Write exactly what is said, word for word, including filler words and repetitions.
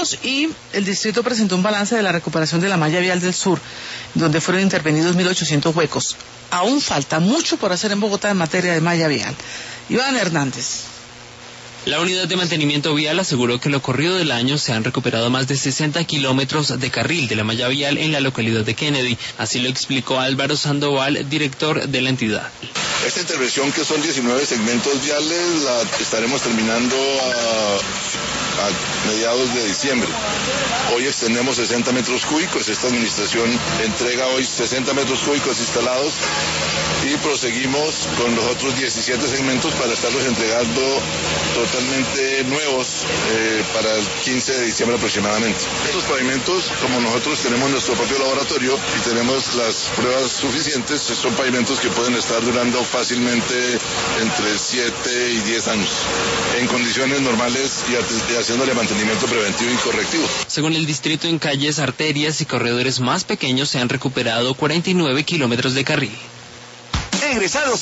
kilómetros y el distrito presentó un balance de la recuperación de la malla vial del sur, donde fueron intervenidos mil ochocientos huecos. Aún falta mucho por hacer en Bogotá en materia de malla vial. Iván Hernández. La unidad de mantenimiento vial aseguró que en lo corrido del año se han recuperado más de sesenta kilómetros de carril de la malla vial en la localidad de Kennedy. Así lo explicó Álvaro Sandoval, director de la entidad. Esta intervención, que son diecinueve segmentos viales, la estaremos terminando a, a mediados de diciembre. Hoy extendemos sesenta metros cúbicos. Esta administración entrega hoy sesenta metros cúbicos instalados y proseguimos con los otros diecisiete segmentos para estarlos entregando totalmente nuevos eh, para el quince de diciembre aproximadamente. Estos pavimentos, como nosotros tenemos nuestro propio laboratorio y tenemos las pruebas suficientes, son pavimentos que pueden estar durando fácilmente entre siete y diez años, en condiciones normales y haciéndole mantenimiento preventivo y correctivo. Según el distrito, en calles, arterias y corredores más pequeños se han recuperado cuarenta y nueve kilómetros de carril. Egresados